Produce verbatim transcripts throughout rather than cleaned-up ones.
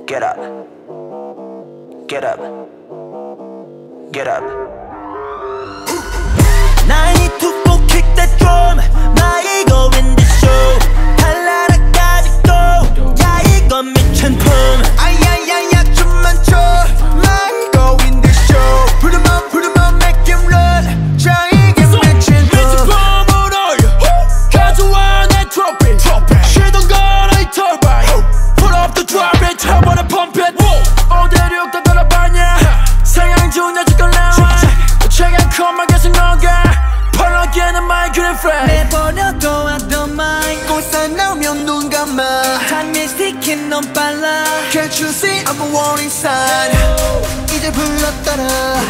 Get up. Get up. Get up. I need to go kick that drum. 나 이거 in the show. 달라라까지 go. 야 이건 미친 품. 아야야야 춤만 춰. 나 이거 in the show. Put 'em on, put 'em on, make him run. 자 이게 미친 품. 미친 품을 올려. 가져와 내 트로피. 쉬던 건 I turbine. Put up the drop it, 터보를 pump it. 오대륙 다 돌아봤냐. 상향 좋은 여지껏 나와. 최강 컴만 계속 녹아. 펄럭이는 my good friend. 내버려둬 I don't mind. 꽃사 나오면 눈 감아. Time is ticking 넌 빨라. Can't you see I'm a warning sign. 이제 불렀더라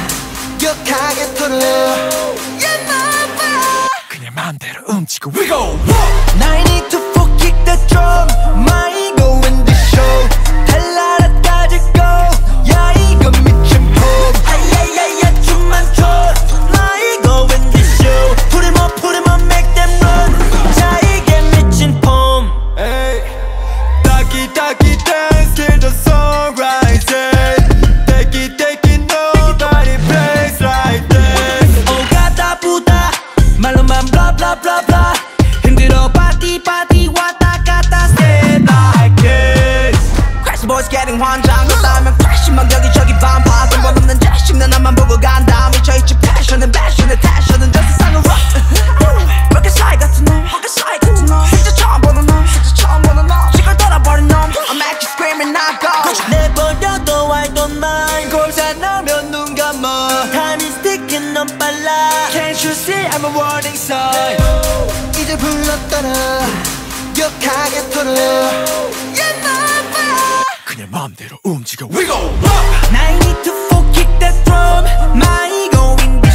격하게 털어. Yeah 나봐 그냥 맘대로 움직여 We go Now I need to full kick the drum. My ego in the show. 달라라까지 go. 야 이거 미친 폼. 아야야야 춤만 춰. 나 이거 in the show. Put him up, put him up, make them run. 자 이게 미친 폼. Hey. Taki taki dance till the sun rises. Take it, take it, nobody plays like this. 오가다 부다 말로만 blah blah blah blah. 힘들어 파티 파티 왔다 갔다 stay like this. Crazy boys getting 환장. 그렇다면 crash 막 여기저기 반파. 근본 없는 자식 난 나만 보고 간다. 미쳐있지 passion은 passion은 passion은 저 세상은 rock. 왜 이렇게 사이 같은 놈 왜 이렇게 사이 같은 놈 진짜 처음 보는 놈 진짜 처음 보는 놈 지걸 돌아버린 놈 I'm actually screaming I go. 내버려둬 I don't mind. 골사 나오면 눈 감아. Time is ticking 넌 빨라. Can't you see I'm a warning sign. 이제 불렀더라 격하게 털어. Yeah 나봐 그냥 맘대로 움직여 We go I need to full kick that drum. My ego in the